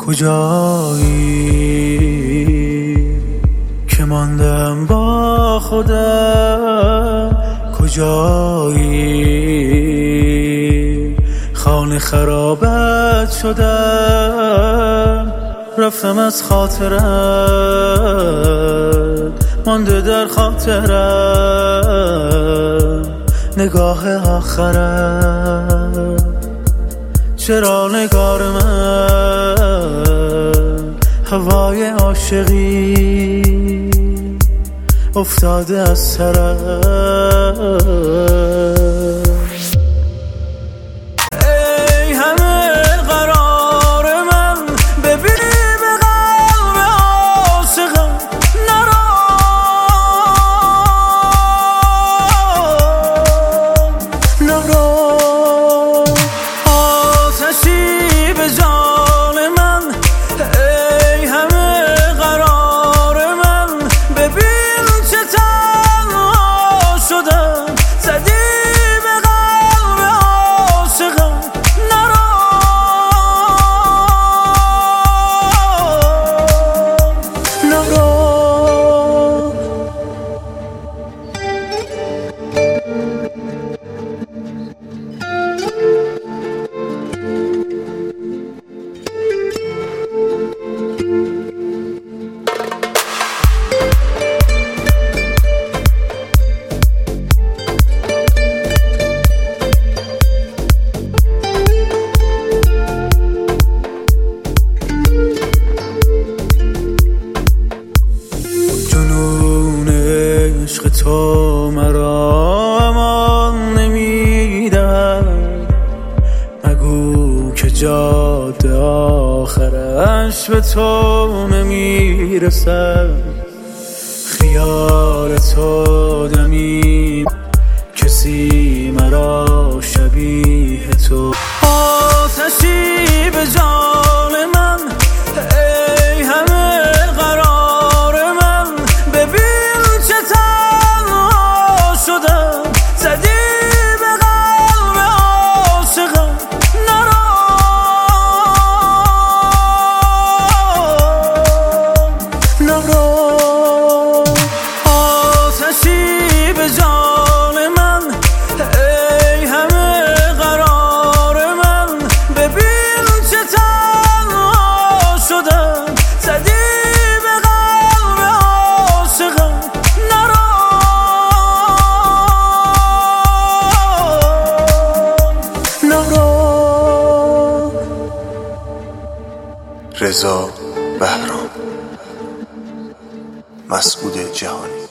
کجایی که ماندم با خودم؟ کجایی خانه خرابت شدم؟ رفتم از خاطرم، مانده در خاطرم نگاه آخرم. چرا نگار من هوای عاشقی افتاده از سرم؟ ای همه قرار من ببینی به قلب عاشقم نرو، نرو. آتشی به جان من، ای همه قرار من ببین چه تنها شدم. زدی به قلب عاشقم نرو، نرو. عشق تو مرا امان نمیدهد، مگو که جاده آخرش به تو نمیرسد. خیال تو دمی کسی مرا شبیه تو. آتشی به جان من، ای همه قرار من ببین چه تنها شدم. زدی به قلب عاشقم نرو، نرو. آتشی به جان من، ای همه قرار من ببین چه تنها شدم. زدی به قلب عاشقم نرو، نرو. رضا بهرام، مسعود جهانی.